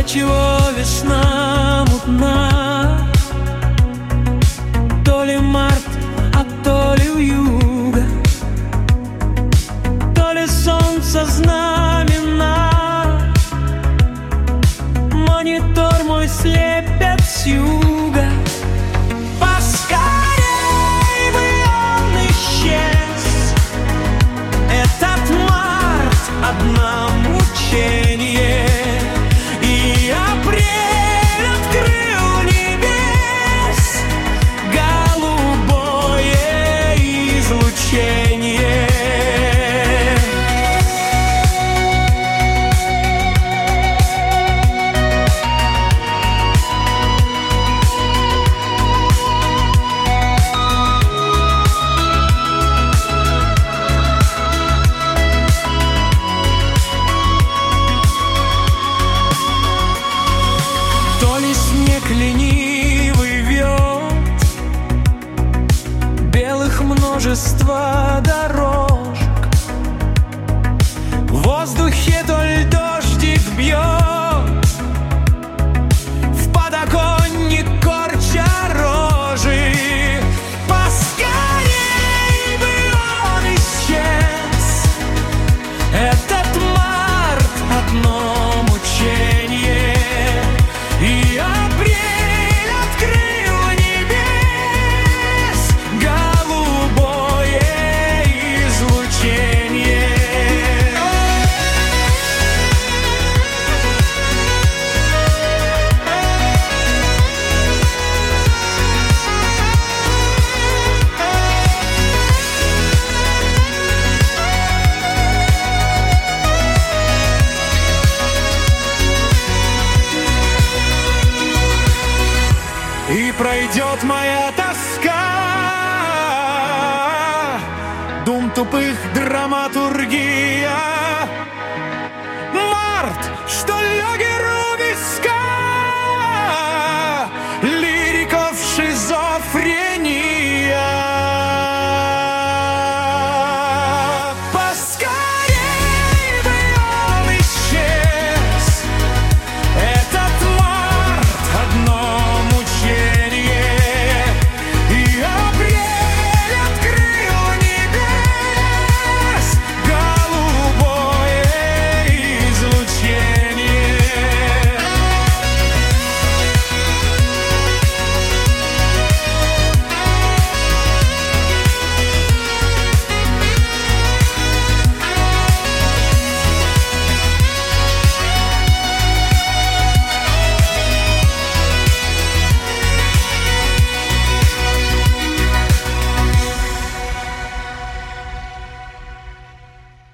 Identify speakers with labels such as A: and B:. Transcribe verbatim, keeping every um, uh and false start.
A: Отчего весна мутна? То ли март, а то ли вьюга, то ли солнце знамена. Монитор мой слепят с юга. Поскорей бы он исчез, этот март одно мучение. И апрель открыл небес голубое излучение. Ленивый вьет белых множество дорожек. В воздухе то ль дождик бьет, в подоконник корча рожи. Поскорей бы он исчез, этот март одно мучение. И апрель открыл небес голубое излучение. И пройдет моя тоска, дум тупых драматургий.